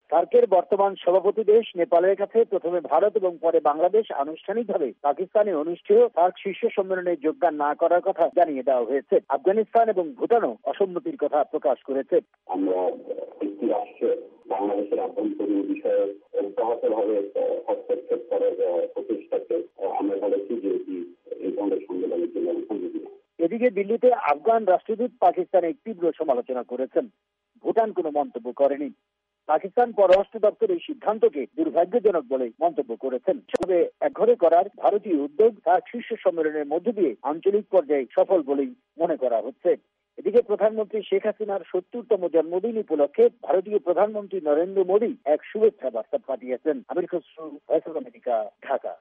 সার্কের বর্তমান সভাপতি দেশ নেপালের কাছে প্রথমে ভারত এবং পরে বাংলাদেশ আনুষ্ঠানিকভাবে পাকিস্তানে অনুষ্ঠেয় সার্ক শীর্ষ সম্মেলনে যোগদান না করার কথা জানিয়ে দেওয়া হয়েছে। আফগানিস্তান এবং ভুটানও অসম্মতির কথা প্রকাশ করেছে। আমরা একটি রাষ্ট্রে বাংলাদেশের আভ্যন্তরীণ বিষয়ে অব্যাহতভাবে হস্তক্ষেপ করার প্রচেষ্টাকে আমরা বলেছি যে এই ধরনের সম্মেলনের জন্য উপযোগী। এদিকে দিল্লিতে আফগান রাষ্ট্রদূত পাকিস্তানের তীব্র সমালোচনা করেছেন। ভুটান কোনো মন্তব্য করেনি। পাকিস্তান পররাষ্ট্র দপ্তর এই সিদ্ধান্তকে দুর্ভাগ্যজনক বলে মন্তব্য করেছেন। তবে একঘরে করার ভারতীয় উদ্যোগ সার্ক শীর্ষ সম্মেলনের মধ্য দিয়ে আঞ্চলিক পর্যায়ে সফল বলেই মনে করা হচ্ছে। এদিকে প্রধানমন্ত্রী শেখ হাসিনার ৭০তম জন্মদিন উপলক্ষে ভারতীয় প্রধানমন্ত্রী নরেন্দ্র মোদী এক শুভেচ্ছা বার্তা পাঠিয়েছেন। Amir Khasru, voice of America, Dhaka.